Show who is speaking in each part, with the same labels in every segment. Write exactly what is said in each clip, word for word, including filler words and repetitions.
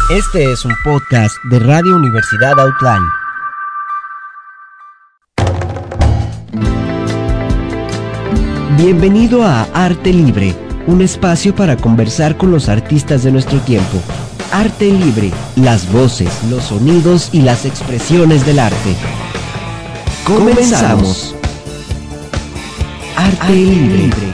Speaker 1: Este es un podcast de Radio Universidad Outline. Bienvenido a Arte Libre, un espacio para conversar con los artistas de nuestro tiempo. Arte Libre, las voces, los sonidos y las expresiones del arte. Comenzamos. Arte, Arte Libre. Libre.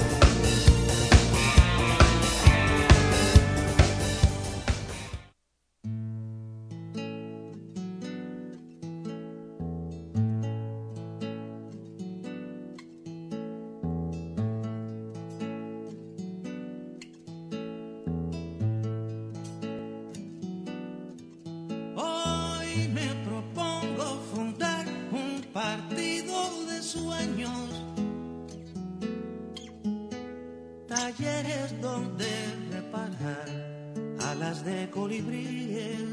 Speaker 2: Talleres donde reparar alas de colibríes.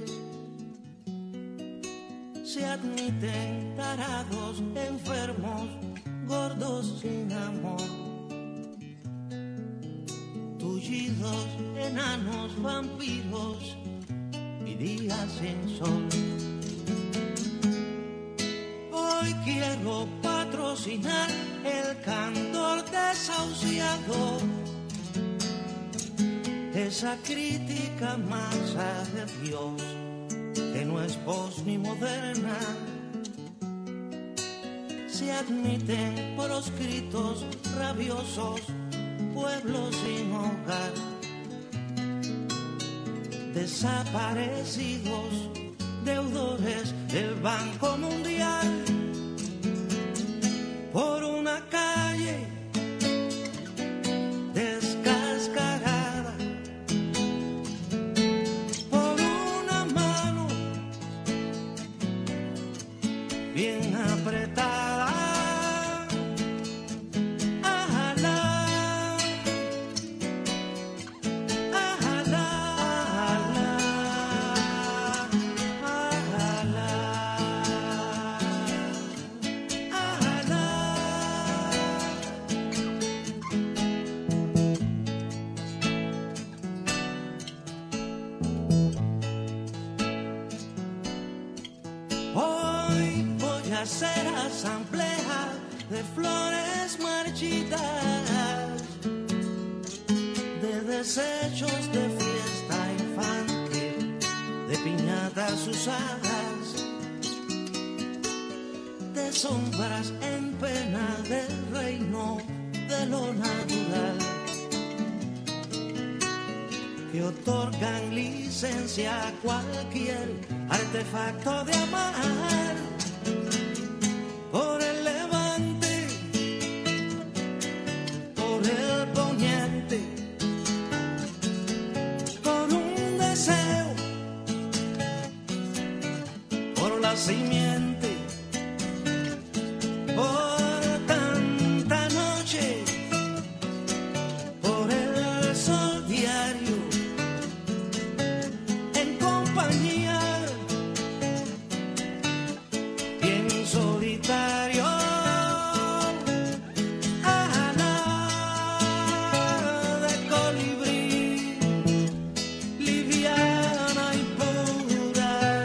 Speaker 2: Se admiten tarados, enfermos, gordos sin amor, tullidos, enanos, vampiros y días sin sol. Hoy quiero patrocinar el cantor desahuciado, esa crítica masa de Dios que no es post ni moderna. Se admiten proscritos, rabiosos, pueblos sin hogar, desaparecidos, deudores del Banco Mundial. Por una calle descascarada, por una mano bien apretada, ajala, ajala, ajala, hacer asamblea de flores marchitas, de desechos de fiesta infantil, de piñatas usadas, de sombras en pena del reino de lo natural, que otorgan licencia a cualquier artefacto de amar. Por el levante, por el poniente, con un deseo, por la simiente, por tanta noche, por el sol diario, en compañía, bien solitario, ala de colibrí, liviana y pura,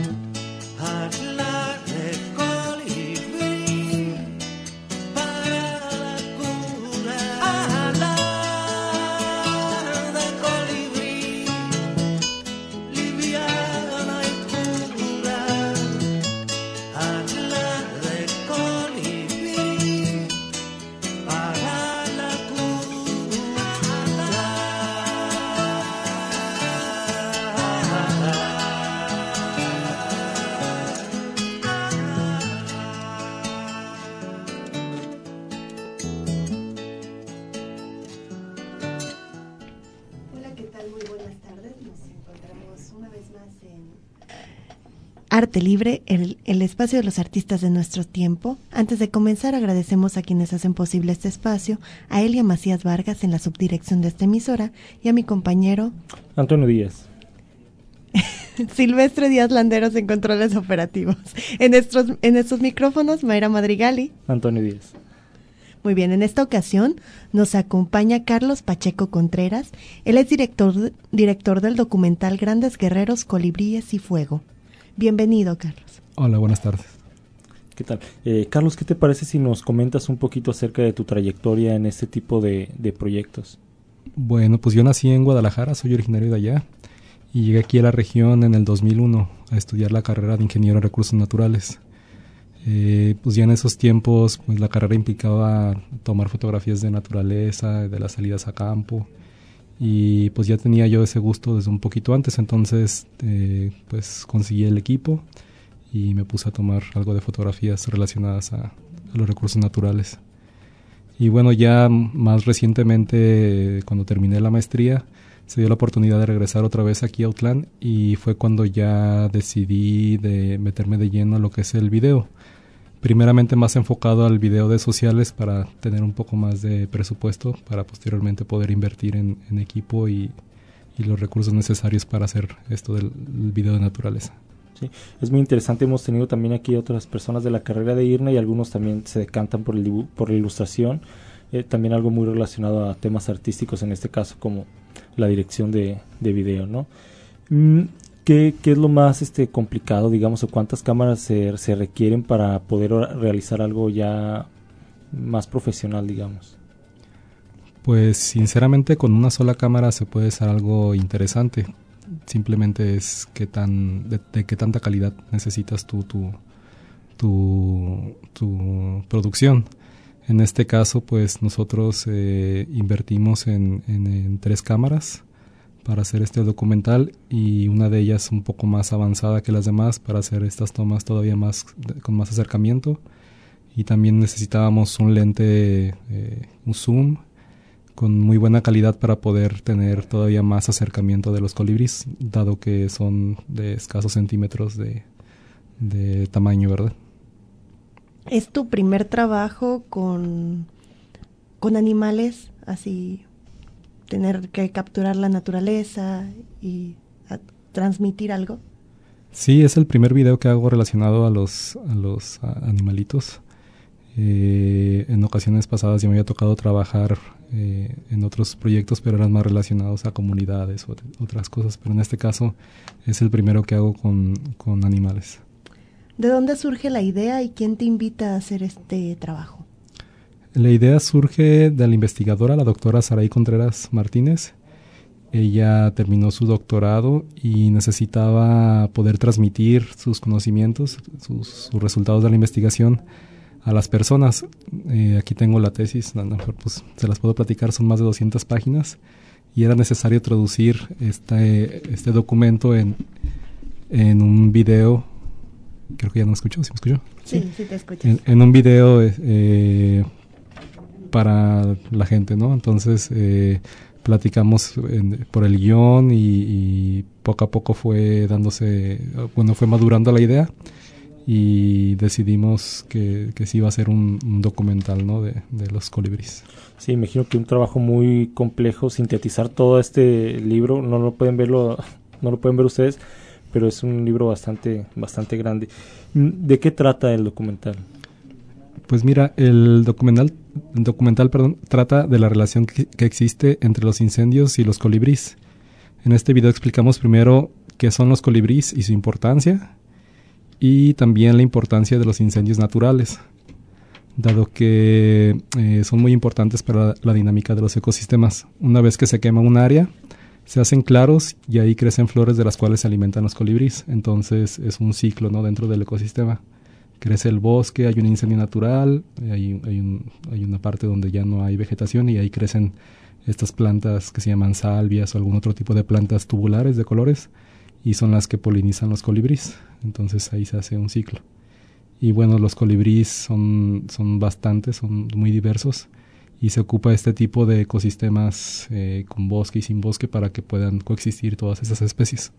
Speaker 2: ala de colibrí, para la cura, ala de colibrí, liviana y pura, ala de colibrí, para la cura.
Speaker 3: Hola, ¿qué tal? Muy buenas tardes. Nos encontramos una vez más en Arte Libre, el, el espacio de los artistas de nuestro tiempo. Antes de comenzar, agradecemos a quienes hacen posible este espacio, a Elia Macías Vargas en la subdirección de esta emisora y a mi compañero
Speaker 4: Antonio Díaz.
Speaker 3: Silvestre Díaz Landeros en controles operativos. En estos, en estos micrófonos, Mayra Madrigali,
Speaker 4: Antonio Díaz.
Speaker 3: Muy bien, en esta ocasión nos acompaña Carlos Pacheco Contreras. Él es director, director del documental Grandes Guerreros, Colibríes y Fuego. Bienvenido, Carlos.
Speaker 4: Hola, buenas tardes.
Speaker 5: ¿Qué tal? Eh, Carlos, ¿qué te parece si nos comentas un poquito acerca de tu trayectoria en este tipo de, de proyectos?
Speaker 4: Bueno, pues yo nací en Guadalajara, soy originario de allá y llegué aquí a la región en el dos mil uno a estudiar la carrera de Ingeniero en Recursos Naturales. Eh, pues ya en esos tiempos pues la carrera implicaba tomar fotografías de naturaleza, de las salidas a campo, y pues ya tenía yo ese gusto desde un poquito antes, entonces eh, pues conseguí el equipo y me puse a tomar algo de fotografías relacionadas a, a los recursos naturales. Y bueno, ya más recientemente, cuando terminé la maestría, se dio la oportunidad de regresar otra vez aquí a Autlán y fue cuando ya decidí de meterme de lleno a lo que es el video. Primeramente más enfocado al video de sociales para tener un poco más de presupuesto para posteriormente poder invertir en, en equipo y, y los recursos necesarios para hacer esto del video de naturaleza.
Speaker 5: Sí, es muy interesante. Hemos tenido también aquí otras personas de la carrera de I R N A y algunos también se decantan por el dibu- por la ilustración. Eh, también algo muy relacionado a temas artísticos, en este caso como la dirección de, de video, ¿no? Mm, ¿qué, ¿Qué es lo más este complicado, digamos, o cuántas cámaras se, se requieren para poder realizar algo ya más profesional, digamos?
Speaker 4: Pues sinceramente con una sola cámara se puede hacer algo interesante. Simplemente es qué tan, de, de qué tanta calidad necesitas tu, tu, tu, tu producción. En este caso, pues nosotros eh, invertimos en, en, en tres cámaras para hacer este documental y una de ellas un poco más avanzada que las demás para hacer estas tomas todavía más con más acercamiento. Y también necesitábamos un lente, eh, un zoom, con muy buena calidad para poder tener todavía más acercamiento de los colibríes, dado que son de escasos centímetros de, de tamaño, ¿verdad?
Speaker 3: ¿Es tu primer trabajo con, con animales, así tener que capturar la naturaleza y a, transmitir algo?
Speaker 4: Sí, es el primer video que hago relacionado a los, a los a animalitos. Eh, en ocasiones pasadas ya me había tocado trabajar eh, en otros proyectos, pero eran más relacionados a comunidades o otras cosas, pero en este caso es el primero que hago con, con animales.
Speaker 3: ¿De dónde surge la idea y quién te invita a hacer este trabajo?
Speaker 4: La idea surge de la investigadora, la doctora Saraí Contreras Martínez. Ella terminó su doctorado y necesitaba poder transmitir sus conocimientos, sus, sus resultados de la investigación a las personas. Eh, aquí tengo la tesis, a lo mejor pues se las puedo platicar, son más de doscientas páginas y era necesario traducir este, este documento en, en un video. Creo que ya no me escuchó, ¿sí me escuchó?
Speaker 3: Sí, sí, sí te escuchas.
Speaker 4: En, en un video eh, para la gente, ¿no? Entonces eh, platicamos en, por el guión y, y poco a poco fue dándose, bueno, fue madurando la idea y decidimos que, que sí iba a ser un, un documental, ¿no? de, de los colibríes.
Speaker 5: Sí, imagino que un trabajo muy complejo, sintetizar todo este libro, no lo pueden verlo, no lo pueden ver ustedes, pero es un libro bastante, bastante grande. ¿De qué trata el documental?
Speaker 4: Pues mira, el documental, el documental perdón, trata de la relación que, que existe entre los incendios y los colibríes. En este video explicamos primero qué son los colibríes y su importancia, y también la importancia de los incendios naturales, dado que eh, son muy importantes para la, la dinámica de los ecosistemas. Una vez que se quema un área, se hacen claros y ahí crecen flores de las cuales se alimentan los colibríes. Entonces es un ciclo, ¿no? Dentro del ecosistema. Crece el bosque, hay un incendio natural, hay, hay, un, hay una parte donde ya no hay vegetación y ahí crecen estas plantas que se llaman salvias o algún otro tipo de plantas tubulares de colores y son las que polinizan los colibríes. Entonces ahí se hace un ciclo. Y bueno, los colibríes son, son bastantes, son muy diversos y se ocupa este tipo de ecosistemas eh, con bosque y sin bosque para que puedan coexistir todas esas especies.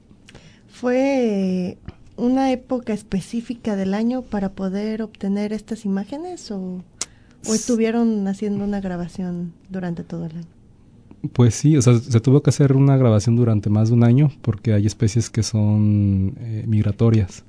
Speaker 3: ¿Fue una época específica del año para poder obtener estas imágenes o, o estuvieron haciendo una grabación durante todo el año?
Speaker 4: Pues sí, o sea, se tuvo que hacer una grabación durante más de un año porque hay especies que son eh, migratorias.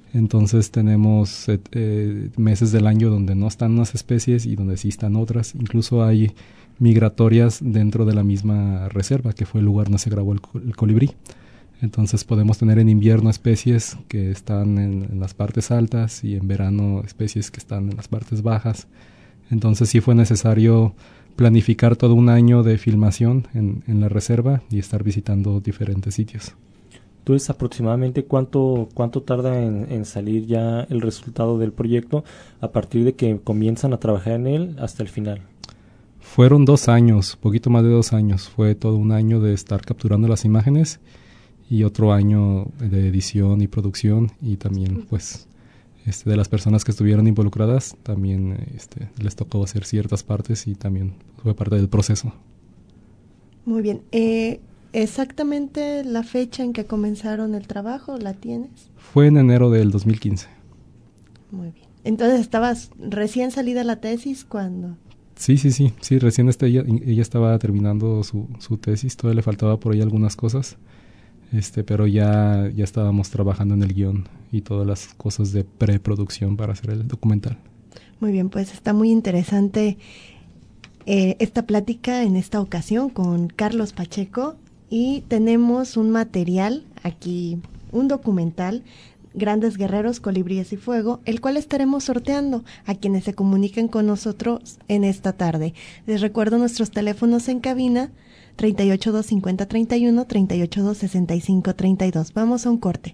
Speaker 4: Entonces tenemos eh, eh, meses del año donde no están unas especies y donde sí están otras. Incluso hay migratorias dentro de la misma reserva, que fue el lugar donde se grabó el, el colibrí. Entonces podemos tener en invierno especies que están en, en las partes altas y en verano especies que están en las partes bajas. Entonces sí fue necesario planificar todo un año de filmación en, en la reserva y estar visitando diferentes sitios.
Speaker 5: Entonces, aproximadamente cuánto cuánto tarda en, en salir ya el resultado del proyecto a partir de que comienzan a trabajar en él hasta el final.
Speaker 4: Fueron dos años, poquito más de dos años. Fue todo un año de estar capturando las imágenes y otro año de edición y producción, y también pues este, de las personas que estuvieron involucradas también este, les tocó hacer ciertas partes y también fue parte del proceso.
Speaker 3: Muy bien. Eh, ¿Exactamente la fecha en que comenzaron el trabajo la tienes?
Speaker 4: Fue en enero del dos mil quince.
Speaker 3: Muy bien. Entonces, ¿estabas recién salida la tesis cuando...?
Speaker 4: Sí, sí, sí, sí, recién este, ella, ella estaba terminando su, su tesis, todavía le faltaba por ahí algunas cosas, este, pero ya, ya estábamos trabajando en el guión y todas las cosas de preproducción para hacer el documental.
Speaker 3: Muy bien, pues está muy interesante eh, esta plática en esta ocasión con Carlos Pacheco, y tenemos un material aquí, un documental, Grandes Guerreros, Colibríes y Fuego, el cual estaremos sorteando a quienes se comuniquen con nosotros en esta tarde. Les recuerdo nuestros teléfonos en cabina, treinta y ocho, dos cincuenta, treinta y uno, treinta y ocho, dos sesenta y cinco, treinta y dos. Vamos a un corte.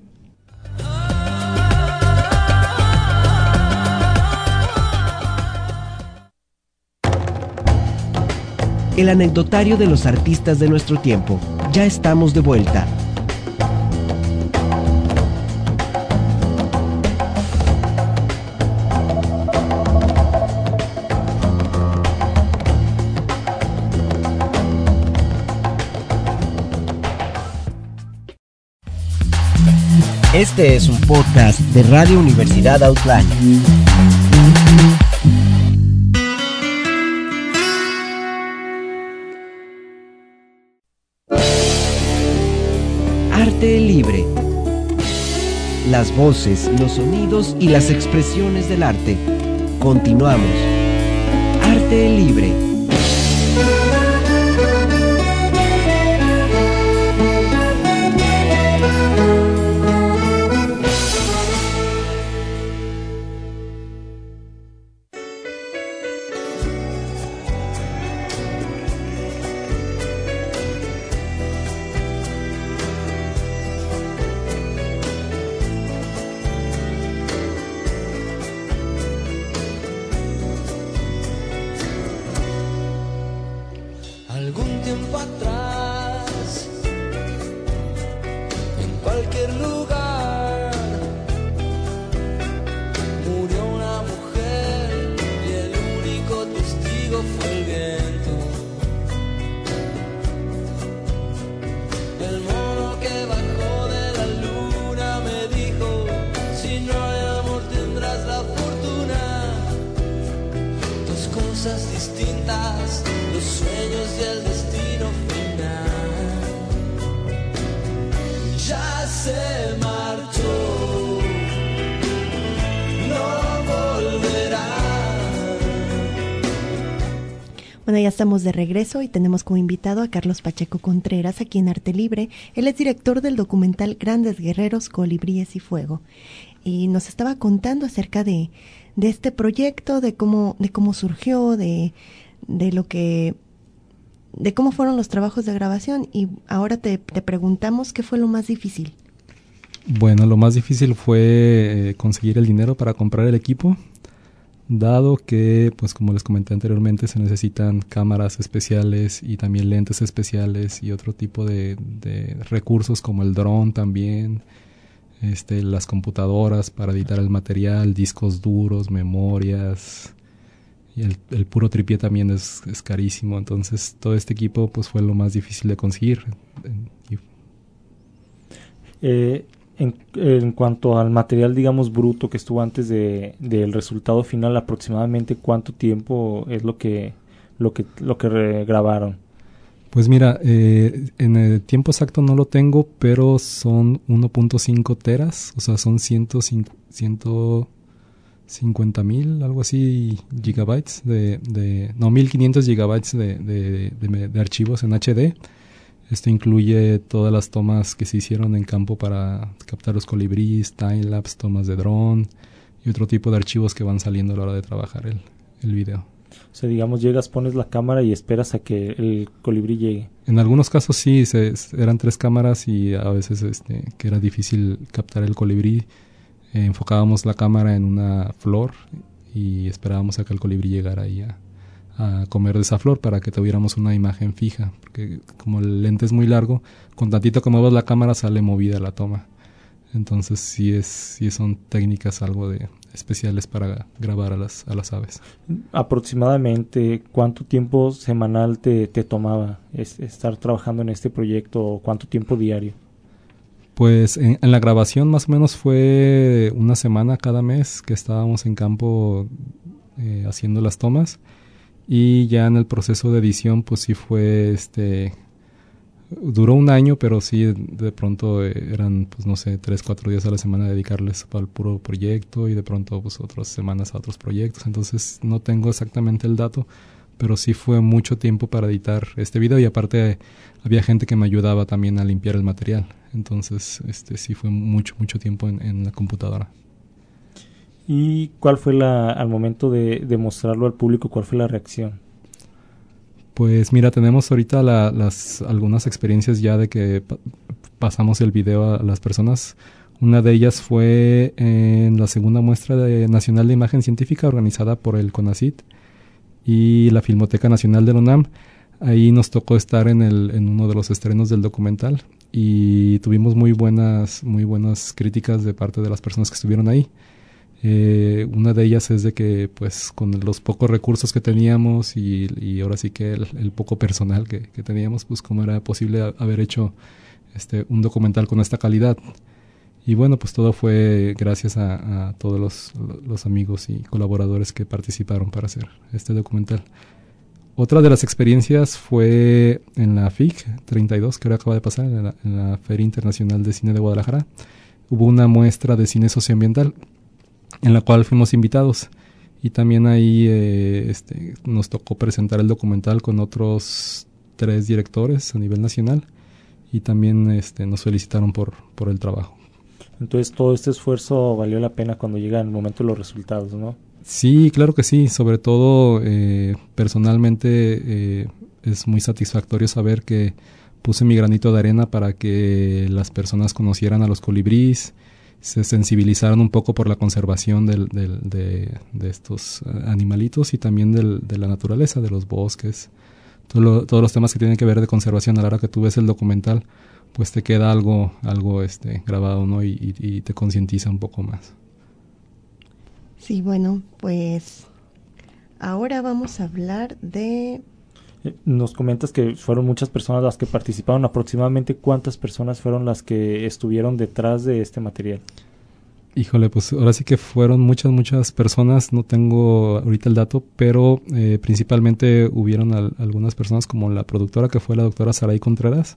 Speaker 1: El anecdotario de los artistas de nuestro tiempo. Ya estamos de vuelta. Este es un podcast de Radio Universidad Outline. Arte libre. Las voces, los sonidos y las expresiones del arte. Continuamos. Arte libre.
Speaker 3: Bueno, ya estamos de regreso y tenemos como invitado a Carlos Pacheco Contreras, aquí en Arte Libre. Él es director del documental Grandes Guerreros, Colibríes y Fuego. Y nos estaba contando acerca de, de este proyecto, de cómo, de cómo surgió, de, de lo que, de cómo fueron los trabajos de grabación. Y ahora te, te preguntamos qué fue lo más difícil.
Speaker 4: Bueno, lo más difícil fue eh, conseguir el dinero para comprar el equipo, dado que, pues como les comenté anteriormente, se necesitan cámaras especiales y también lentes especiales y otro tipo de, de recursos como el dron también, este, las computadoras para editar el material, discos duros, memorias, y el, el puro tripié también es, es carísimo. Entonces todo este equipo pues fue lo más difícil de conseguir. Y,
Speaker 5: eh, En, en cuanto al material, digamos, bruto que estuvo antes de del resultado final, aproximadamente cuánto tiempo es lo que lo que lo que grabaron.
Speaker 4: Pues mira, eh, en el tiempo exacto no lo tengo, pero son uno punto cinco teras, o sea, son ciento cincuenta mil, algo así, gigabytes de, de no, mil quinientos gigabytes de, de, de, de archivos en H D. Esto incluye todas las tomas que se hicieron en campo para captar los colibríes, timelapse, tomas de dron y otro tipo de archivos que van saliendo a la hora de trabajar el, el video.
Speaker 5: O sea, digamos, llegas, pones la cámara y esperas a que el colibrí llegue.
Speaker 4: En algunos casos sí, se, eran tres cámaras y a veces este, que era difícil captar el colibrí. Eh, enfocábamos la cámara en una flor y esperábamos a que el colibrí llegara ahí a, a comer de esa flor para que tuviéramos una imagen fija. Porque como el lente es muy largo, con tantito que muevas la cámara sale movida la toma. Entonces sí, es, sí son técnicas algo de especiales para grabar a las, a las aves.
Speaker 5: Aproximadamente, ¿cuánto tiempo semanal te, te tomaba es, estar trabajando en este proyecto o cuánto tiempo diario?
Speaker 4: Pues en, en la grabación más o menos fue una semana cada mes que estábamos en campo eh, haciendo las tomas, y ya en el proceso de edición pues sí fue este... Duró un año, pero sí, de pronto eh, eran, pues no sé, tres, cuatro días a la semana dedicarles al puro proyecto y de pronto pues otras semanas a otros proyectos. Entonces no tengo exactamente el dato, pero sí fue mucho tiempo para editar este video, y aparte eh, había gente que me ayudaba también a limpiar el material. Entonces este sí fue mucho, mucho tiempo en, en la computadora.
Speaker 5: ¿Y cuál fue la, al momento de, de mostrarlo al público, cuál fue la reacción?
Speaker 4: Pues mira, tenemos ahorita la, las algunas experiencias ya de que pa- pasamos el video a las personas. Una de ellas fue en la segunda muestra de, nacional de imagen científica organizada por el CONACYT y la Filmoteca Nacional de la UNAM. Ahí nos tocó estar en, el, en uno de los estrenos del documental y tuvimos muy buenas, muy buenas críticas de parte de las personas que estuvieron ahí. Eh, una de ellas es de que pues con los pocos recursos que teníamos y, y ahora sí que el, el poco personal que, que teníamos, pues cómo era posible a, haber hecho este un documental con esta calidad. Y bueno, pues todo fue gracias a, a todos los, los amigos y colaboradores que participaron para hacer este documental. Otra de las experiencias fue en la F I C treinta y dos, que ahora acaba de pasar, en la, en la Feria Internacional de Cine de Guadalajara. Hubo una muestra de cine socioambiental en la cual fuimos invitados, y también ahí eh, este, nos tocó presentar el documental con otros tres directores a nivel nacional, y también este, nos felicitaron por, por el trabajo.
Speaker 5: Entonces todo este esfuerzo valió la pena cuando llega el momento de los resultados, ¿no?
Speaker 4: Sí, claro que sí, sobre todo eh, personalmente eh, es muy satisfactorio saber que puse mi granito de arena para que las personas conocieran a los colibríes, se sensibilizaron un poco por la conservación del, del, de, de estos animalitos y también del, de la naturaleza, de los bosques, todo lo, todos los temas que tienen que ver de conservación. A la hora que tú ves el documental, pues te queda algo, algo este, grabado, ¿no? Y, y, y te concientiza un poco más.
Speaker 3: Sí, bueno, pues ahora vamos a hablar de...
Speaker 5: Nos comentas que fueron muchas personas las que participaron. ¿Aproximadamente cuántas personas fueron las que estuvieron detrás de este material?
Speaker 4: Híjole, pues ahora sí que fueron muchas, muchas personas. No tengo ahorita el dato, pero eh, principalmente hubieron al, algunas personas como la productora, que fue la doctora Saray Contreras.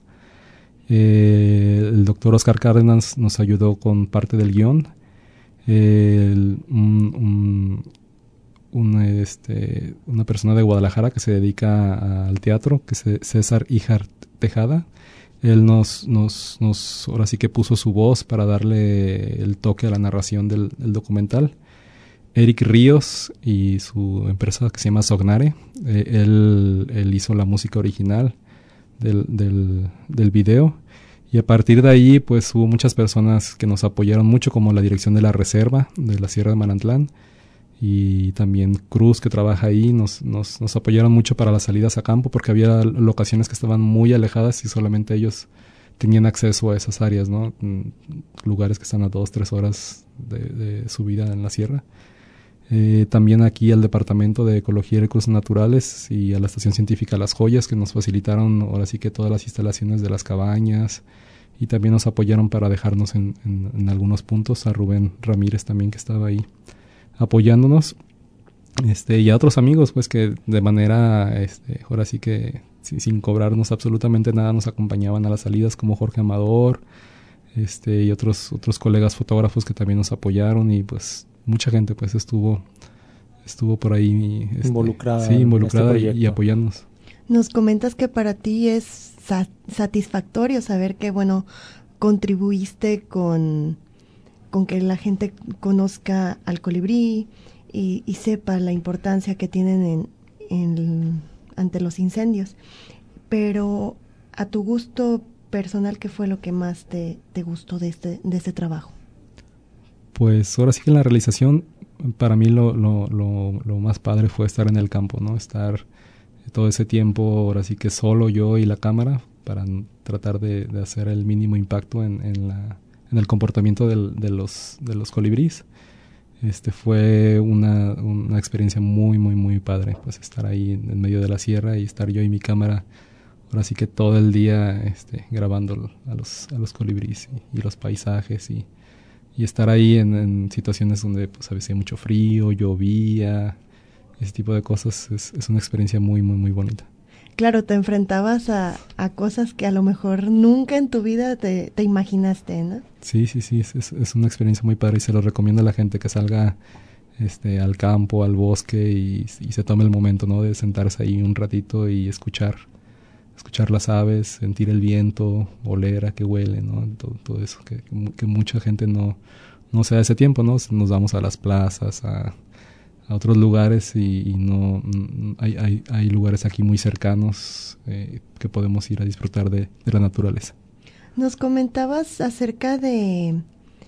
Speaker 4: Eh, el doctor Oscar Cárdenas nos ayudó con parte del guión. Eh, el, un, un, un, este, una persona de Guadalajara que se dedica a, al teatro, que es César Ijar Tejada. Él nos, nos, nos, ahora sí que puso su voz para darle el toque a la narración del, del documental. Eric Ríos y su empresa que se llama Sognare, eh, él, él hizo la música original del, del, del video. Y a partir de ahí, pues hubo muchas personas que nos apoyaron mucho, como la dirección de la reserva de la Sierra de Manantlán, y también Cruz, que trabaja ahí, nos, nos, nos apoyaron mucho para las salidas a campo, porque había locaciones que estaban muy alejadas y solamente ellos tenían acceso a esas áreas, ¿no? Lugares que están a dos, tres horas de, de subida en la sierra. Eh, también aquí al Departamento de Ecología y Recursos Naturales y a la Estación Científica Las Joyas, que nos facilitaron ahora sí que todas las instalaciones de las cabañas, y también nos apoyaron para dejarnos en, en, en algunos puntos. A Rubén Ramírez también, que estaba ahí apoyándonos, este, y a otros amigos pues que de manera este, ahora sí que sin, sin cobrarnos absolutamente nada, nos acompañaban a las salidas, como Jorge Amador, este, y otros, otros colegas fotógrafos que también nos apoyaron, y pues mucha gente pues estuvo, estuvo por ahí este,
Speaker 5: involucrada,
Speaker 4: sí, involucrada
Speaker 5: en este
Speaker 4: y, y apoyándonos.
Speaker 3: Nos comentas que para ti es sa- satisfactorio saber que, bueno, contribuiste con, con que la gente conozca al colibrí y, y sepa la importancia que tienen en, en, ante los incendios. Pero a tu gusto personal, ¿qué fue lo que más te, te gustó de este, de este trabajo?
Speaker 4: Pues ahora sí que en la realización, para mí lo, lo, lo, lo más padre fue estar en el campo, ¿no? Estar todo ese tiempo, ahora sí que solo yo y la cámara, para tratar de, de hacer el mínimo impacto en, en, la, en el comportamiento del, de, los, de los colibríes. Este fue una, una experiencia muy, muy, muy padre, pues estar ahí en, en medio de la sierra y estar yo y mi cámara, ahora sí que todo el día este, grabando a los, a los colibríes y, y los paisajes, y, y estar ahí en, en situaciones donde pues a veces hay mucho frío, llovía, ese tipo de cosas. Es, es una experiencia muy, muy, muy bonita.
Speaker 3: Claro, te enfrentabas a, a cosas que a lo mejor nunca en tu vida te, te imaginaste, ¿no?
Speaker 4: Sí, sí, sí, es, es una experiencia muy padre y se lo recomiendo a la gente que salga este, al campo, al bosque y, y se tome el momento, ¿no? De sentarse ahí un ratito y escuchar, escuchar las aves, sentir el viento, oler a qué huele, ¿no? Todo, todo eso, que, que mucha gente no, no se da ese tiempo, ¿no? Nos vamos a las plazas, a... a otros lugares y, y no hay, hay, hay lugares aquí muy cercanos eh, que podemos ir a disfrutar de, de la naturaleza.
Speaker 3: Nos comentabas acerca de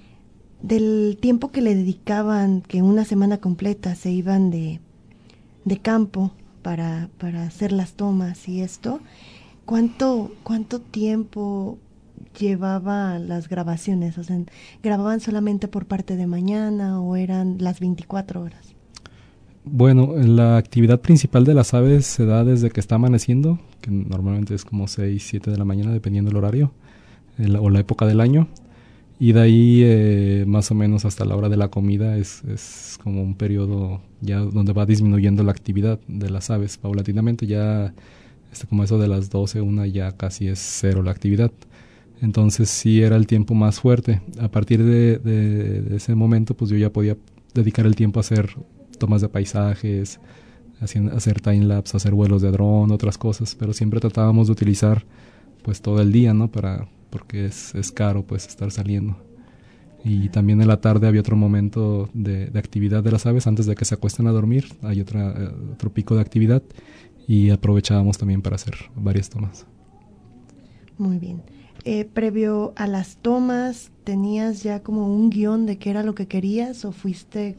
Speaker 3: del tiempo que le dedicaban, que una semana completa se iban de, de campo para, para hacer las tomas y esto. ¿Cuánto, cuánto tiempo llevaba las grabaciones? O sea, ¿grababan solamente por parte de mañana o eran las veinticuatro horas?
Speaker 4: Bueno, la actividad principal de las aves se da desde que está amaneciendo, que normalmente es como seis, siete de la mañana, dependiendo del horario el, o la época del año. Y de ahí eh, más o menos hasta la hora de la comida es, es como un periodo ya donde va disminuyendo la actividad de las aves paulatinamente. Ya este, como eso de las doce, una ya casi es cero la actividad. Entonces sí era el tiempo más fuerte. A partir de, de, de ese momento pues yo ya podía dedicar el tiempo a hacer tomas de paisajes, hacer, hacer time-lapse, hacer vuelos de dron, otras cosas, pero siempre tratábamos de utilizar pues todo el día, ¿no? Para, porque es, es caro pues estar saliendo. Y también en la tarde había otro momento de, de actividad de las aves antes de que se acuesten a dormir, hay otra, eh, otro pico de actividad y aprovechábamos también para hacer varias tomas.
Speaker 3: Muy bien. Eh, previo a las tomas, ¿tenías ya como un guión de qué era lo que querías o fuiste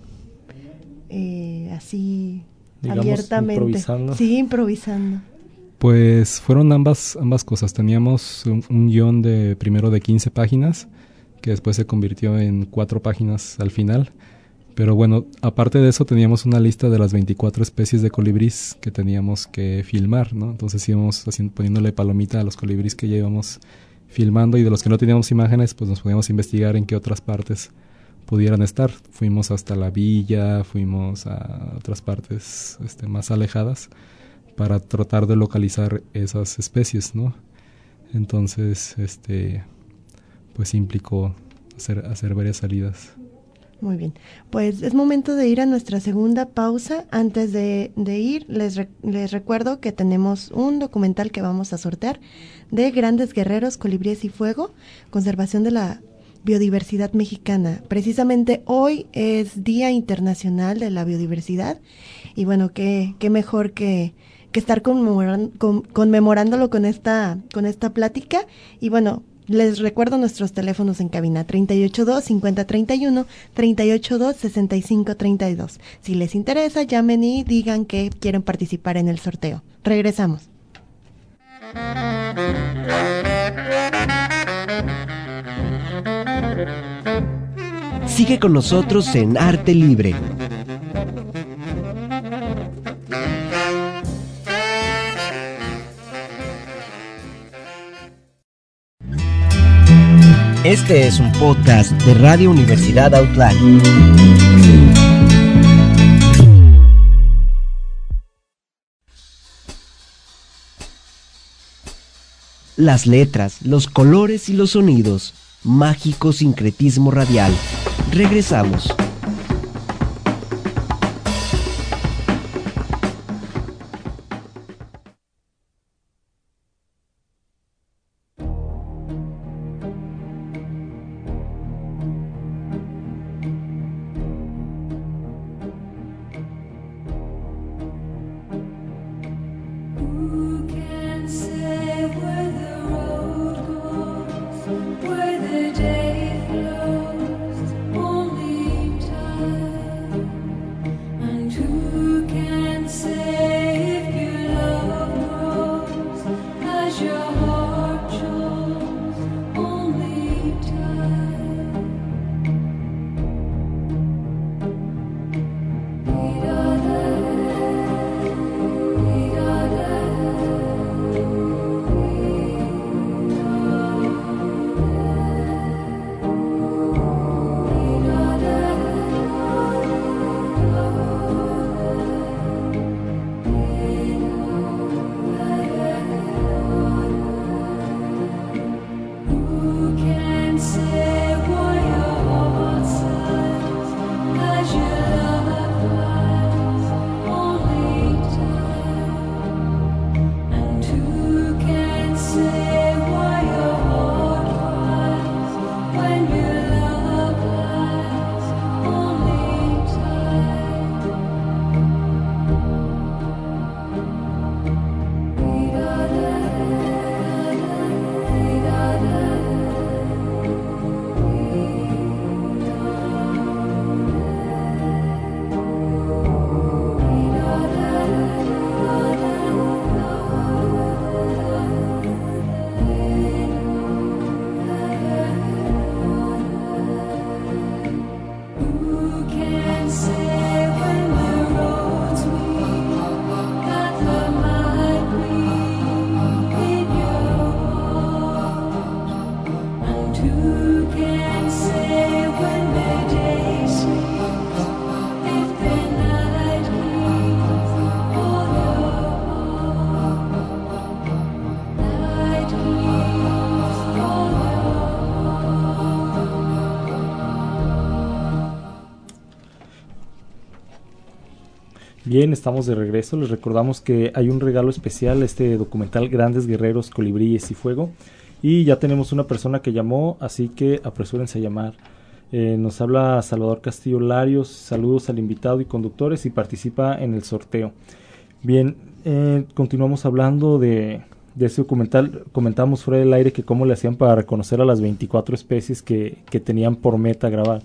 Speaker 3: eh, así digamos, abiertamente?
Speaker 5: Improvisando.
Speaker 3: Sí, improvisando.
Speaker 4: Pues fueron ambas, ambas cosas. Teníamos un, un guión de primero de quince páginas, que después se convirtió en cuatro páginas al final. Pero bueno, aparte de eso teníamos una lista de las veinticuatro especies de colibríes que teníamos que filmar, ¿no? Entonces íbamos haciendo, poniéndole palomita a los colibríes que ya íbamos filmando, y de los que no teníamos imágenes, pues nos podíamos investigar en qué otras partes pudieran estar. Fuimos hasta la villa, fuimos a otras partes este, más alejadas para tratar de localizar esas especies, ¿no? Entonces, este, pues implicó hacer, hacer varias salidas.
Speaker 3: Muy bien, pues es momento de ir a nuestra segunda pausa. Antes de, de ir, les, re, les recuerdo que tenemos un documental que vamos a sortear de Grandes Guerreros, Colibríes y Fuego, conservación de la biodiversidad mexicana. Precisamente hoy es Día Internacional de la Biodiversidad y bueno, qué, qué mejor que, que estar conmemoran, con, conmemorándolo con esta, con esta plática. Y bueno, les recuerdo nuestros teléfonos en cabina: treinta y ocho dos, cincuenta treinta y uno, treinta y ocho dos, sesenta y cinco treinta y dos. Si les interesa, llamen y digan que quieren participar en el sorteo. Regresamos.
Speaker 1: Sigue con nosotros en Arte Libre. Este es un podcast de Radio Universidad Outland. las letras, los colores y los sonidos. Mágico sincretismo radial. Regresamos.
Speaker 5: Bien, estamos de regreso. Les recordamos que hay un regalo especial, este documental Grandes Guerreros, Colibríes y Fuego. Y ya tenemos una persona que llamó, así que apresúrense a llamar. Eh, nos habla Salvador Castillo Larios. Saludos al invitado y conductores y participa en el sorteo. Bien, eh, continuamos hablando de, de ese documental. Comentamos fuera del aire que cómo le hacían para reconocer a las veinticuatro especies que, que tenían por meta grabar.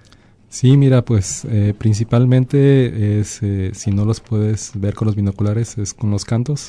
Speaker 4: Sí, mira, pues eh, principalmente es, eh, si no los puedes ver con los binoculares, es con los cantos.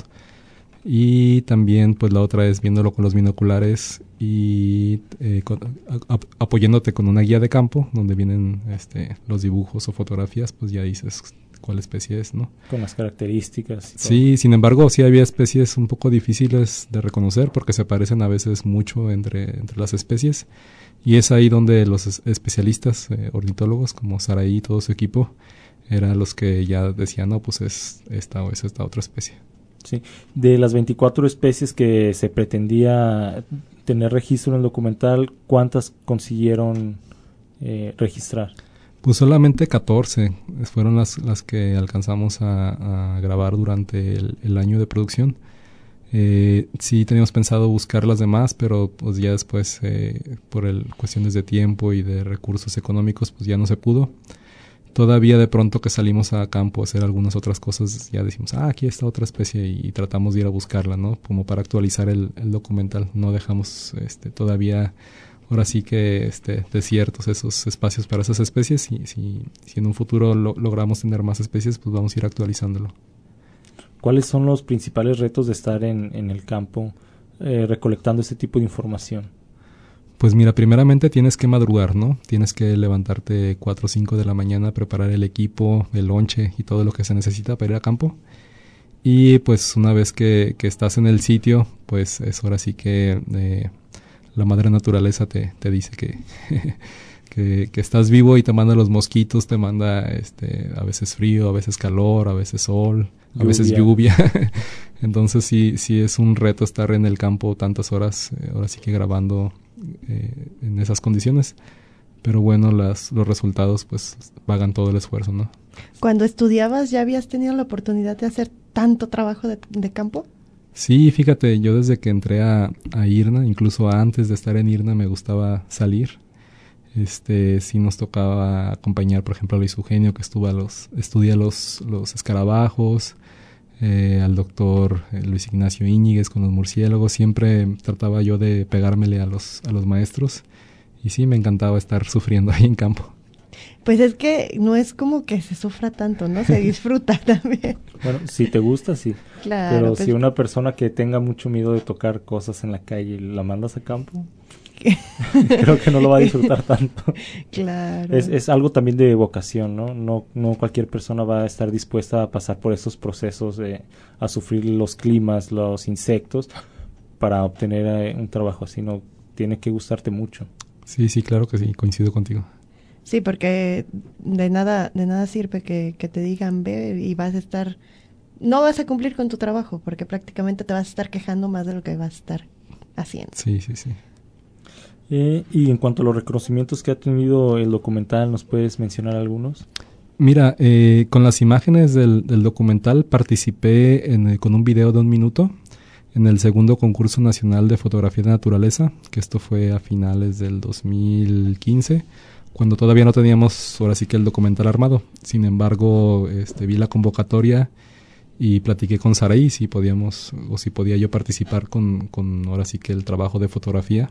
Speaker 4: Y también pues la otra es viéndolo con los binoculares y eh, con, a, a, apoyándote con una guía de campo donde vienen este, los dibujos o fotografías, pues ya dices cuál especie es, ¿no?
Speaker 5: Con las características. Y
Speaker 4: sí,
Speaker 5: todo.
Speaker 4: Sin embargo, sí había especies un poco difíciles de reconocer porque se parecen a veces mucho entre, entre las especies. Y es ahí donde los especialistas, eh, ornitólogos como Saraí y todo su equipo, eran los que ya decían, no, pues es esta o es esta otra especie.
Speaker 5: Sí. De las veinticuatro especies que se pretendía tener registro en el documental, ¿cuántas consiguieron eh, registrar?
Speaker 4: Pues solamente catorce fueron las, las que alcanzamos a, a grabar durante el, el año de producción. Eh, sí teníamos pensado buscar las demás, pero pues ya después eh, por el, cuestiones de tiempo y de recursos económicos pues ya no se pudo. Todavía de pronto que salimos a campo a hacer algunas otras cosas ya decimos, ah, aquí está otra especie y, y tratamos de ir a buscarla, ¿no? Como para actualizar el, el documental. No dejamos este, todavía, ahora sí que este, desiertos esos espacios para esas especies y si, si en un futuro lo, logramos tener más especies pues vamos a ir actualizándolo.
Speaker 5: ¿Cuáles son los principales retos de estar en, en el campo eh, recolectando este tipo de información?
Speaker 4: Pues mira, primeramente tienes que madrugar, ¿no? Tienes que levantarte cuatro o cinco de la mañana, preparar el equipo, el lonche y todo lo que se necesita para ir a campo. Y pues una vez que, que estás en el sitio, pues es ahora sí que eh, la madre naturaleza te, te dice que, que, que estás vivo y te manda los mosquitos, te manda este a veces frío, a veces calor, a veces sol, a
Speaker 5: Lluvia.
Speaker 4: veces lluvia. Entonces sí, sí es un reto estar en el campo tantas horas, eh, ahora sí que grabando eh, en esas condiciones. Pero bueno, las, los resultados pues pagan todo el esfuerzo, ¿no?
Speaker 3: Cuando estudiabas, ¿ya habías tenido la oportunidad de hacer tanto trabajo de, de campo?
Speaker 4: Sí, fíjate, yo desde que entré a, a IRNA, incluso antes de estar en IRNA, me gustaba salir. Este, sí nos tocaba acompañar, por ejemplo, a Luis Eugenio, que estuvo a los, estudia los, los escarabajos, eh, al doctor eh, Luis Ignacio Íñiguez con los murciélagos. Siempre trataba yo de pegármele a los, a los maestros, y sí, me encantaba estar sufriendo ahí en campo.
Speaker 3: Pues es que no es como que se sufra tanto, ¿no? Se disfruta también.
Speaker 5: Bueno, si te gusta, sí.
Speaker 3: Claro.
Speaker 5: Pero
Speaker 3: pues,
Speaker 5: si una persona que tenga mucho miedo de tocar cosas en la calle, la mandas a campo, creo que no lo va a disfrutar tanto.
Speaker 3: Claro.
Speaker 5: Es, es algo también de vocación, ¿no? No, no cualquier persona va a estar dispuesta a pasar por esos procesos, de, a sufrir los climas, los insectos, para obtener eh, un trabajo así, ¿no? Tiene que gustarte mucho.
Speaker 4: Sí, sí, claro que sí, coincido contigo.
Speaker 3: Sí, porque de nada, de nada sirve que, que te digan ve y vas a estar, no vas a cumplir con tu trabajo, porque prácticamente te vas a estar quejando más de lo que vas a estar haciendo.
Speaker 4: Sí, sí, sí.
Speaker 5: Eh, y en cuanto a los reconocimientos que ha tenido el documental, ¿nos puedes mencionar algunos?
Speaker 4: Mira, eh, con las imágenes del, del documental participé en, con un video de un minuto en el segundo concurso nacional de fotografía de naturaleza, que esto fue a finales del dos mil quince, cuando todavía no teníamos ahora sí que el documental armado. Sin embargo, este, vi la convocatoria y platiqué con Saraí si podíamos o si podía yo participar con, con ahora sí que el trabajo de fotografía.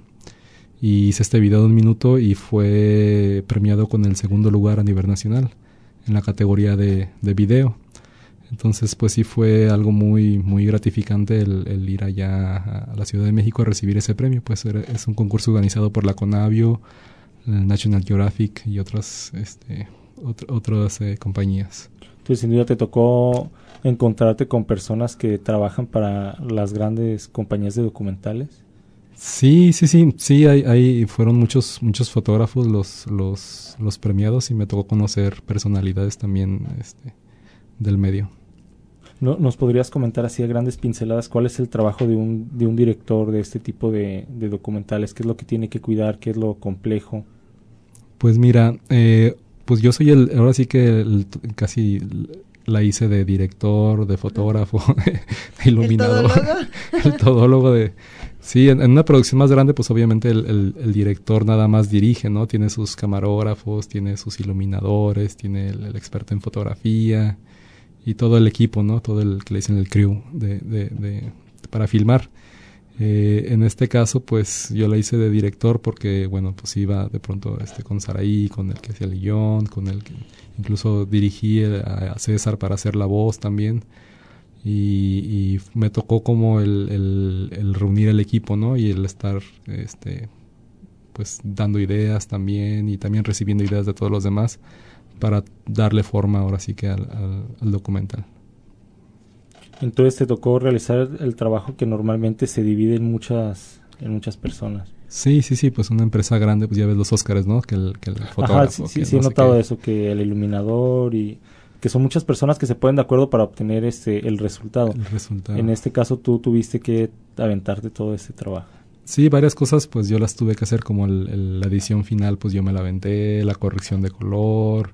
Speaker 4: Y hice este video de un minuto y fue premiado con el segundo lugar a nivel nacional en la categoría de, de video. Entonces, pues sí fue algo muy muy gratificante el, el ir allá a la Ciudad de México a recibir ese premio. Pues era, es un concurso organizado por la Conavio, el National Geographic y otras este, otr- otras eh, compañías.
Speaker 5: Entonces, sin duda te tocó encontrarte con personas que trabajan para las grandes compañías de documentales.
Speaker 4: Sí, sí, sí, sí, hay, hay fueron muchos muchos fotógrafos los los los premiados y me tocó conocer personalidades también este, del medio.
Speaker 5: ¿No, ¿Nos podrías comentar así a grandes pinceladas cuál es el trabajo de un de un director de este tipo de, de documentales? ¿Qué es lo que tiene que cuidar? ¿Qué es lo complejo?
Speaker 4: Pues mira, eh, pues yo soy el, ahora sí que el, casi la hice de director, de fotógrafo, de iluminador,
Speaker 3: ¿El todólogo?
Speaker 4: el todólogo de... Sí, en, en una producción más grande, pues obviamente el, el, el director nada más dirige, ¿no? Tiene sus camarógrafos, tiene sus iluminadores, tiene el, el experto en fotografía y todo el equipo, ¿no? Todo el que le dicen el crew de, de, de, para filmar. Eh, en este caso, pues yo la hice de director porque, bueno, pues iba de pronto este con Saraí, con el que hacía el guión, con el que incluso dirigí a, a César para hacer la voz también. Y, y me tocó como el, el, el reunir el equipo, ¿no? Y el estar, este, pues dando ideas también y también recibiendo ideas de todos los demás para darle forma ahora sí que al, al, al documental.
Speaker 5: Entonces te tocó realizar el trabajo que normalmente se divide en muchas en muchas personas.
Speaker 4: Sí, sí, sí, pues una empresa grande, pues ya ves los Óscares, ¿no? Que el, que el fotógrafo.
Speaker 5: Ajá, sí, sí,
Speaker 4: que
Speaker 5: sí
Speaker 4: no
Speaker 5: he
Speaker 4: sé
Speaker 5: notado
Speaker 4: qué.
Speaker 5: eso, que el iluminador y que son muchas personas que se ponen de acuerdo para obtener este el resultado.
Speaker 4: El resultado.
Speaker 5: En este caso tú tuviste que aventarte todo ese trabajo.
Speaker 4: Sí, varias cosas pues yo las tuve que hacer, como el, el, la edición final pues yo me la aventé, la corrección de color,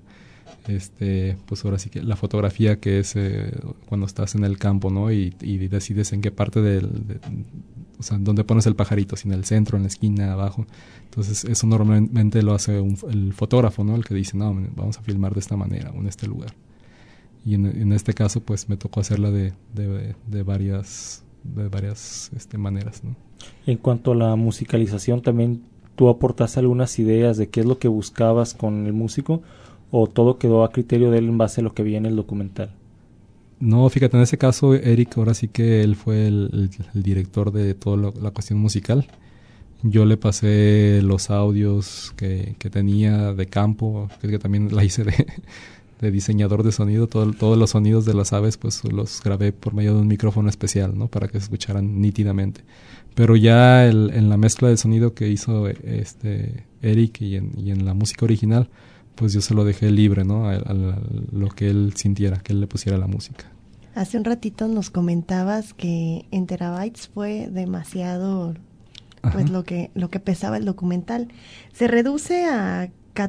Speaker 4: este pues ahora sí que la fotografía que es eh, cuando estás en el campo, ¿no? Y, y decides en qué parte del, de, o sea, dónde pones el pajarito, si en el centro, en la esquina, abajo. Entonces eso normalmente lo hace un, el fotógrafo, ¿no? El que dice, no, vamos a filmar de esta manera o en este lugar. Y en, en este caso pues me tocó hacerla de, de, de varias, de varias este, maneras, ¿no?
Speaker 5: En cuanto a la musicalización, también tú aportaste algunas ideas de qué es lo que buscabas con el músico, o todo quedó a criterio de él en base a lo que vi en el documental.
Speaker 4: No, fíjate, en ese caso Eric ahora sí que él fue el, el, el director de toda lo, la cuestión musical. Yo le pasé los audios que, que tenía de campo, que, que también la hice de, de diseñador de sonido. Todo, todos los sonidos de las aves pues los grabé por medio de un micrófono especial, ¿no? Para que se escucharan nítidamente. Pero ya el, en la mezcla de sonido que hizo este Eric y en, y en la música original, pues yo se lo dejé libre, ¿no? A, a, a lo que él sintiera, que él le pusiera la música.
Speaker 3: Hace un ratito nos comentabas que en terabytes fue demasiado, pues Ajá. lo que lo que pesaba el documental. Se reduce a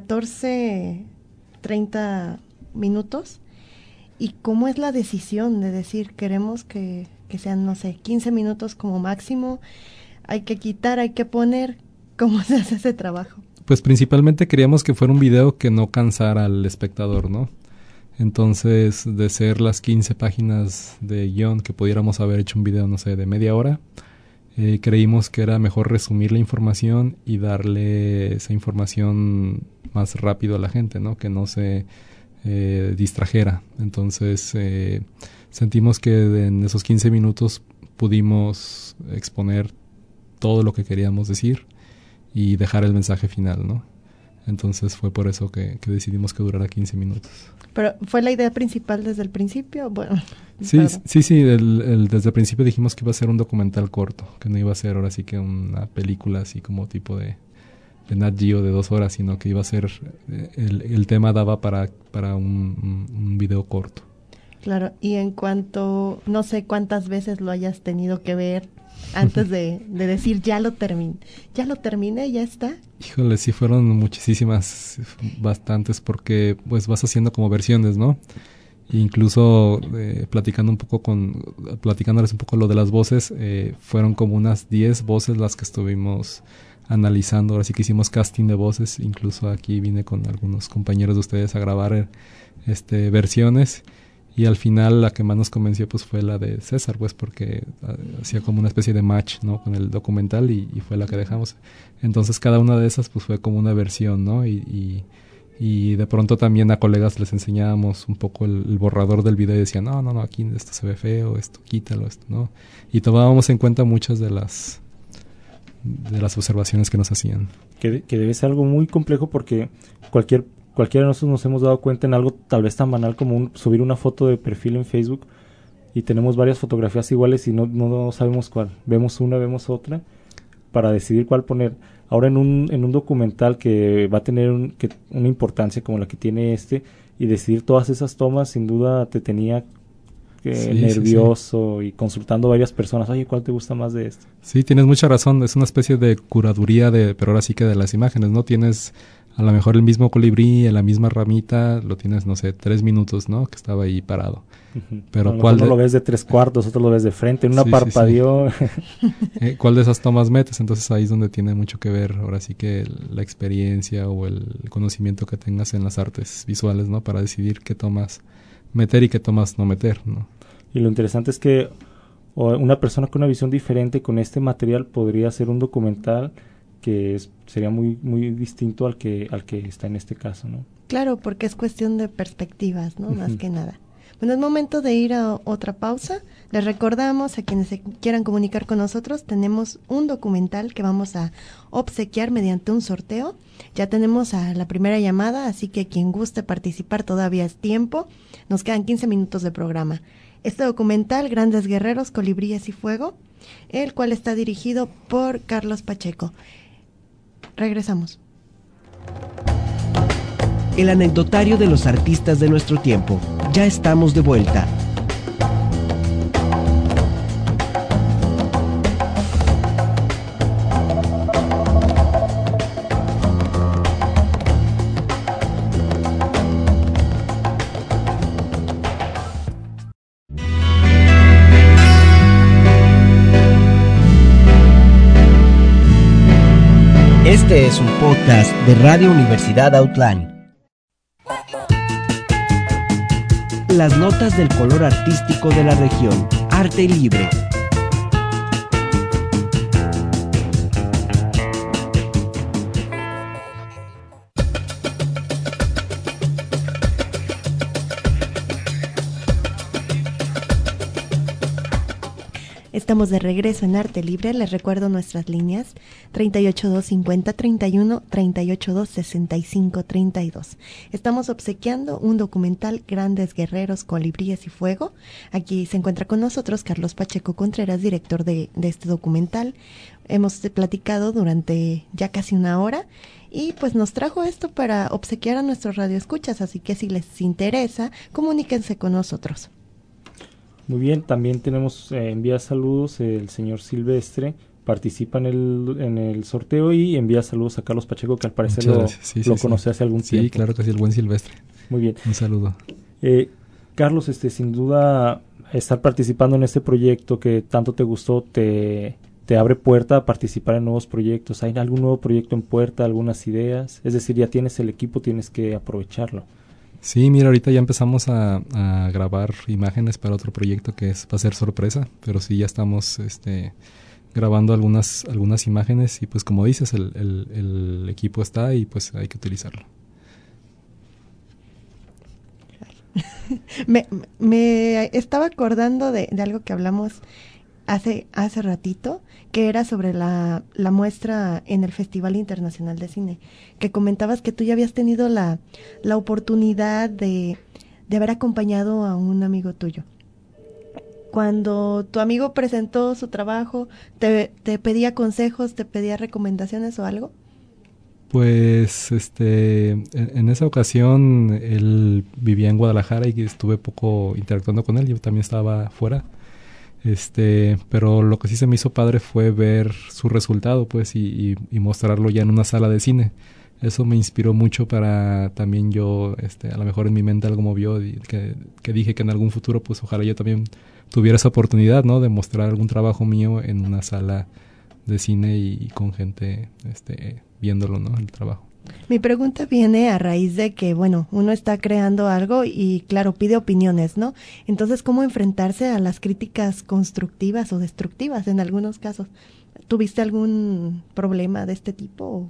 Speaker 3: catorce, treinta minutos. ¿Y cómo es la decisión de decir queremos que, que sean, no sé, quince minutos como máximo? Hay que quitar, hay que poner. ¿Cómo se hace ese trabajo?
Speaker 4: Pues principalmente queríamos que fuera un video que no cansara al espectador, ¿no? Entonces, de ser las quince páginas de guión que pudiéramos haber hecho un video, no sé, de media hora, eh, creímos que era mejor resumir la información y darle esa información más rápido a la gente, ¿no? Que no se eh, distrajera. Entonces, eh, sentimos que en esos quince minutos pudimos exponer todo lo que queríamos decir y dejar el mensaje final, ¿no? Entonces fue por eso que, que decidimos que durara quince minutos.
Speaker 3: ¿Pero fue la idea principal desde el principio? Bueno,
Speaker 4: sí, perdón. sí, sí, el, el, desde el principio dijimos que iba a ser un documental corto, que no iba a ser ahora sí que una película así como tipo de, de Nat Geo de dos horas, sino que iba a ser, el, el tema daba para, para un, un, un video corto.
Speaker 3: Claro, y en cuanto, no sé cuántas veces lo hayas tenido que ver antes de, de decir ya lo terminé, ya lo terminé, ya está.
Speaker 4: Híjole, sí fueron muchísimas, bastantes, porque pues vas haciendo como versiones, ¿no? E incluso eh, platicando un poco con, platicándoles un poco lo de las voces, eh, fueron como unas diez voces las que estuvimos analizando. Ahora sí que hicimos casting de voces, incluso aquí vine con algunos compañeros de ustedes a grabar este versiones. Y al final la que más nos convenció pues fue la de César, pues porque uh, hacía como una especie de match, ¿no? Con el documental y, y fue la que dejamos. Entonces cada una de esas pues fue como una versión, ¿no? Y, y, y de pronto también a colegas les enseñábamos un poco el, el borrador del video y decían, no, no, no, aquí esto se ve feo, esto quítalo, esto, ¿no? Y tomábamos en cuenta muchas de las de las observaciones que nos hacían.
Speaker 5: Que, que debe ser algo muy complejo porque cualquier Cualquiera de nosotros nos hemos dado cuenta en algo tal vez tan banal como un, subir una foto de perfil en Facebook y tenemos varias fotografías iguales y no, no, no sabemos cuál. Vemos una, vemos otra para decidir cuál poner. Ahora en un, en un documental que va a tener un, que, una importancia como la que tiene este y decidir todas esas tomas, sin duda te tenía eh, sí, nervioso sí, sí. y consultando varias personas. Oye, ¿cuál te gusta más de esto?
Speaker 4: Sí, tienes mucha razón. Es una especie de curaduría, de, pero ahora sí que de las imágenes, ¿no? Tienes a lo mejor el mismo colibrí en la misma ramita, lo tienes, no sé, tres minutos, ¿no? Que estaba ahí parado.
Speaker 5: Uh-huh. Pero ¿cuál de... lo ves de tres cuartos, otro lo ves de frente, en una sí, parpadeó.
Speaker 4: Sí, sí. eh, ¿Cuál de esas tomas metes? Entonces ahí es donde tiene mucho que ver, ahora sí que la experiencia o el conocimiento que tengas en las artes visuales, ¿no? Para decidir qué tomas meter y qué tomas no meter, ¿no?
Speaker 5: Y lo interesante es que una persona con una visión diferente con este material podría hacer un documental que es, sería muy muy distinto al que al que está en este caso, ¿no?
Speaker 3: Claro, porque es cuestión de perspectivas, ¿no? Uh-huh. Más que nada. Bueno, es momento de ir a otra pausa. Les recordamos a quienes se quieran comunicar con nosotros, tenemos un documental que vamos a obsequiar mediante un sorteo. Ya tenemos a la primera llamada, así que quien guste participar todavía es tiempo. Nos quedan quince minutos de programa. Este documental, Grandes Guerreros, Colibríes y Fuego, el cual está dirigido por Carlos Pacheco. Regresamos.
Speaker 1: El anecdotario de los artistas de nuestro tiempo. Ya estamos de vuelta. Este es un podcast de Radio Universidad Autlán. Las notas del color artístico de la región. Arte libre.
Speaker 3: Estamos de regreso en Arte Libre. Les recuerdo nuestras líneas treinta y ocho dos cincuenta treinta y uno, treinta y ocho dos sesenta y cinco treinta y dos. Estamos obsequiando un documental, Grandes Guerreros, Colibríes y Fuego. Aquí se encuentra con nosotros Carlos Pacheco Contreras, director de, de este documental. Hemos platicado durante ya casi una hora y pues nos trajo esto para obsequiar a nuestros radioescuchas, así que si les interesa, comuníquense con nosotros.
Speaker 5: Muy bien, también tenemos, eh, envía saludos el señor Silvestre, participa en el, en el sorteo y envía saludos a Carlos Pacheco, que al parecer lo, sí, lo sí, conoce sí. hace algún
Speaker 4: sí,
Speaker 5: tiempo.
Speaker 4: Sí, claro que sí, el buen Silvestre.
Speaker 5: Muy bien.
Speaker 4: Un saludo.
Speaker 5: Eh, Carlos, este, sin duda, estar participando en este proyecto que tanto te gustó, te... te abre puerta a participar en nuevos proyectos. ¿Hay algún nuevo proyecto en puerta, algunas ideas? Es decir, ya tienes el equipo, tienes que aprovecharlo.
Speaker 4: Sí, mira, ahorita ya empezamos a, a grabar imágenes para otro proyecto que es va a ser sorpresa, pero sí ya estamos este, grabando algunas algunas imágenes y pues como dices, el, el, el equipo está y pues hay que utilizarlo.
Speaker 3: me, me estaba acordando de, de algo que hablamos hace hace ratito, que era sobre la, la muestra en el Festival Internacional de Cine, que comentabas que tú ya habías tenido la, la oportunidad de, de haber acompañado a un amigo tuyo. Cuando tu amigo presentó su trabajo, ¿te, te pedía consejos, te pedía recomendaciones o algo?
Speaker 4: Pues este en, en esa ocasión él vivía en Guadalajara y estuve poco interactuando con él, yo también estaba fuera. Este, pero lo que sí se me hizo padre fue ver su resultado, pues, y, y, y mostrarlo ya en una sala de cine. Eso me inspiró mucho para también yo, este, a lo mejor en mi mente algo movió, y que, que dije que en algún futuro, pues, ojalá yo también tuviera esa oportunidad, ¿no? De mostrar algún trabajo mío en una sala de cine y, y con gente, este, viéndolo, ¿no? El trabajo.
Speaker 3: Mi pregunta viene a raíz de que, bueno, uno está creando algo y, claro, pide opiniones, ¿no? Entonces, ¿cómo enfrentarse a las críticas constructivas o destructivas en algunos casos? ¿Tuviste algún problema de este tipo?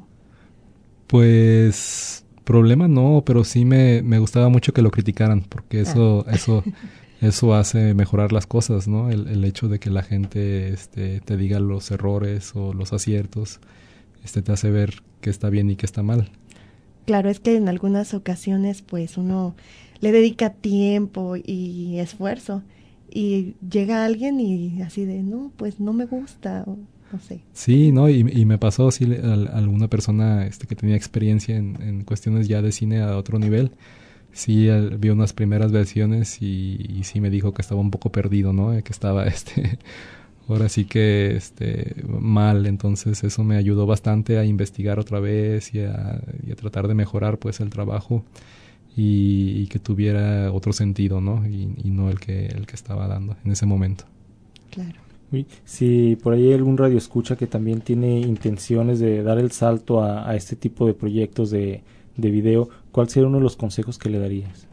Speaker 4: Pues, problema no, pero sí me, me gustaba mucho que lo criticaran, porque eso, ah. eso, eso hace mejorar las cosas, ¿no? El, el hecho de que la gente este, te diga los errores o los aciertos, este, te hace ver qué está bien y qué está mal.
Speaker 3: Claro, es que en algunas ocasiones pues uno le dedica tiempo y esfuerzo y llega alguien y así de, no, pues no me gusta, o no sé.
Speaker 4: Sí, no, y, y me pasó así a, a alguna persona este, que tenía experiencia en, en cuestiones ya de cine a otro nivel. Sí, él, vi unas primeras versiones y, y sí me dijo que estaba un poco perdido, ¿no? Que estaba este... ahora sí que este mal, entonces eso me ayudó bastante a investigar otra vez y a, y a tratar de mejorar pues el trabajo y, y que tuviera otro sentido, ¿no? Y, y no el que el que estaba dando en ese momento.
Speaker 3: Claro.
Speaker 5: Si por ahí hay algún radio escucha que también tiene intenciones de dar el salto a, a este tipo de proyectos de, de video, ¿cuál sería uno de los consejos que le darías?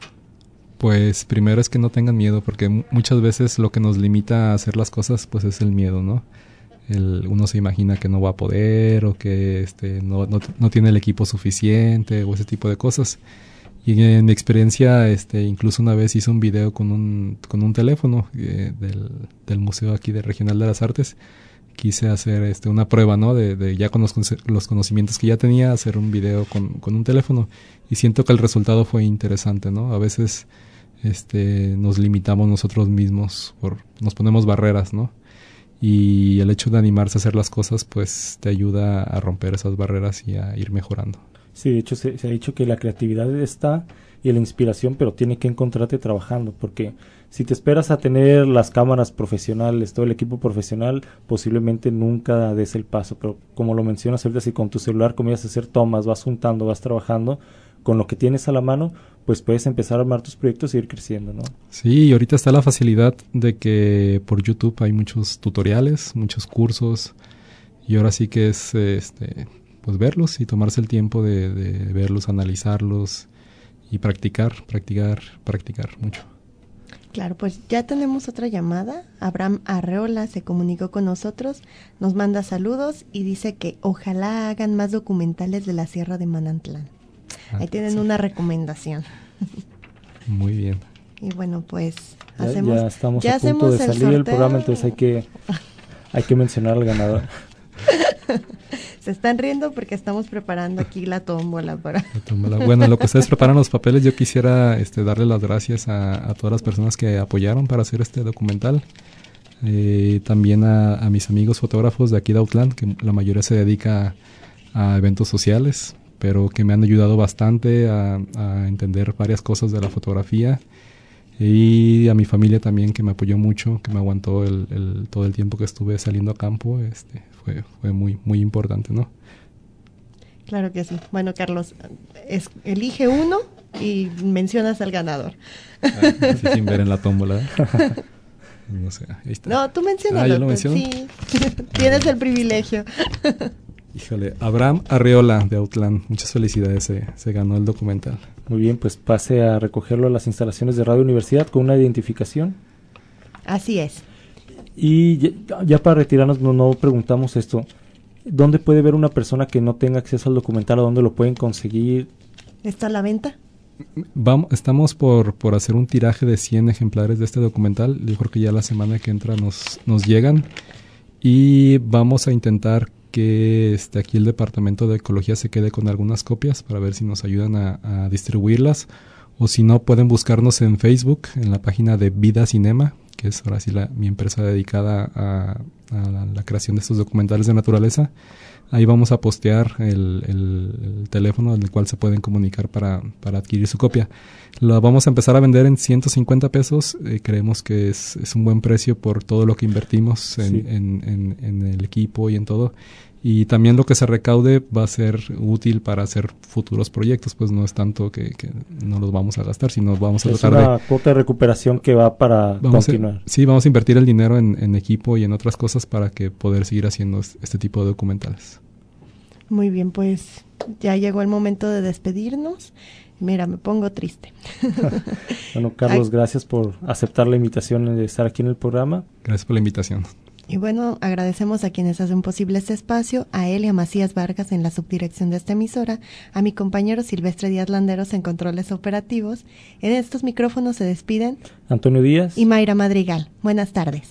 Speaker 4: Pues primero es que no tengan miedo, porque muchas veces lo que nos limita a hacer las cosas pues es el miedo, ¿no? El, uno se imagina que no va a poder o que este no, no, no tiene el equipo suficiente o ese tipo de cosas. Y en mi experiencia, este incluso una vez hice un video con un con un teléfono eh, del, del museo aquí de Regional de las Artes. Quise hacer este una prueba, ¿no? De, de ya con los, los conocimientos que ya tenía, hacer un video con, con un teléfono. Y siento que el resultado fue interesante, ¿no? A veces este nos limitamos nosotros mismos, por nos ponemos barreras, ¿no? Y el hecho de animarse a hacer las cosas, pues te ayuda a romper esas barreras y a ir mejorando.
Speaker 5: Sí, de hecho se, se ha dicho que la creatividad está y la inspiración, pero tiene que encontrarte trabajando, porque si te esperas a tener las cámaras profesionales, todo el equipo profesional, posiblemente nunca des el paso, pero como lo mencionas ahorita, si con tu celular comienzas a hacer tomas, vas juntando, vas trabajando, con lo que tienes a la mano, pues puedes empezar a armar tus proyectos y ir creciendo, ¿no?
Speaker 4: Sí, y ahorita está la facilidad de que por YouTube hay muchos tutoriales, muchos cursos, y ahora sí que es este pues verlos y tomarse el tiempo de, de verlos, analizarlos y practicar, practicar, practicar mucho.
Speaker 3: Claro, pues ya tenemos otra llamada. Abraham Arreola se comunicó con nosotros, nos manda saludos y dice que ojalá hagan más documentales de la Sierra de Manantlán. Ah, Ahí tienen sí. una recomendación.
Speaker 4: Muy bien.
Speaker 3: Y bueno, pues
Speaker 5: Ya,
Speaker 3: hacemos,
Speaker 5: ya estamos
Speaker 3: ya
Speaker 5: a punto
Speaker 3: hacemos
Speaker 5: de
Speaker 3: el
Speaker 5: salir el
Speaker 3: sorteo.
Speaker 5: programa, entonces hay que, hay que mencionar al ganador.
Speaker 3: Se están riendo porque estamos preparando aquí la tómbola para...
Speaker 4: La tómbola. Bueno, en lo que ustedes preparan los papeles, yo quisiera este, darle las gracias a, a todas las personas que apoyaron para hacer este documental. Eh, también a, a mis amigos fotógrafos de aquí de Autlán, que la mayoría se dedica a, a eventos sociales, pero que me han ayudado bastante a, a entender varias cosas de la fotografía. Y a mi familia también, que me apoyó mucho, que me aguantó el, el, todo el tiempo que estuve saliendo a campo. Este, fue, fue muy, muy importante, ¿no?
Speaker 3: Claro que sí. Bueno, Carlos, es, elige uno y mencionas al ganador.
Speaker 4: Ah, así sin ver en la tómbola. No sé, ahí está.
Speaker 3: No, tú mencionas.
Speaker 4: Ah, ¿yo lo menciono?
Speaker 3: Sí, tienes el privilegio.
Speaker 4: Híjole, Abraham Arreola de Autlán, muchas felicidades, se, se ganó el documental.
Speaker 5: Muy bien, pues pase a recogerlo a las instalaciones de Radio Universidad con una identificación.
Speaker 3: Así es.
Speaker 5: Y ya, ya para retirarnos, no, no preguntamos esto. ¿Dónde puede ver una persona que no tenga acceso al documental? ¿A dónde lo pueden conseguir?
Speaker 3: ¿Está a la venta?
Speaker 4: Vamos, estamos por, por hacer un tiraje de cien ejemplares de este documental. Yo creo que ya la semana que entra nos, nos llegan. Y vamos a intentar que este, aquí el Departamento de Ecología se quede con algunas copias para ver si nos ayudan a, a distribuirlas. O si no, pueden buscarnos en Facebook, en la página de Vida Cinema, que es ahora sí la, mi empresa dedicada a, a la, la creación de estos documentales de naturaleza. Ahí vamos a postear el, el, el teléfono en el cual se pueden comunicar para, para adquirir su copia. La vamos a empezar a vender en ciento cincuenta pesos. Eh, creemos que es, es un buen precio por todo lo que invertimos en,
Speaker 5: Sí.
Speaker 4: en, en, en el equipo y en todo. Y también lo que se recaude va a ser útil para hacer futuros proyectos, pues no es tanto que, que no los vamos a gastar, sino vamos a
Speaker 5: Es
Speaker 4: tratar
Speaker 5: una
Speaker 4: de...
Speaker 5: cuota de recuperación que va para
Speaker 4: Vamos
Speaker 5: continuar.
Speaker 4: a, sí, vamos a invertir el dinero en, en equipo y en otras cosas para que poder seguir haciendo este tipo de documentales.
Speaker 3: Muy bien, pues ya llegó el momento de despedirnos. Mira, me pongo triste.
Speaker 5: Bueno, Carlos,
Speaker 3: Ay.
Speaker 5: gracias por aceptar la invitación de estar aquí en el programa.
Speaker 4: Gracias por la invitación.
Speaker 3: Y bueno, agradecemos a quienes hacen posible este espacio, a Elia Macías Vargas en la subdirección de esta emisora, a mi compañero Silvestre Díaz Landeros en controles operativos. En estos micrófonos se despiden
Speaker 5: Antonio Díaz.
Speaker 3: y Mayra Madrigal. Buenas tardes.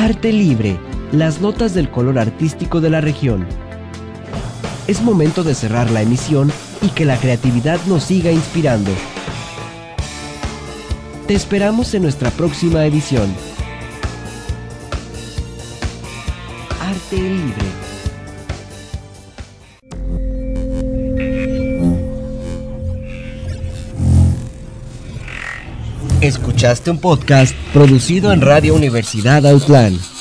Speaker 1: Arte Libre, las notas del color artístico de la región. Es momento de cerrar la emisión y que la creatividad nos siga inspirando. Te esperamos en nuestra próxima edición. Arte Libre. Escuchaste un podcast producido en Radio Universidad Autlán.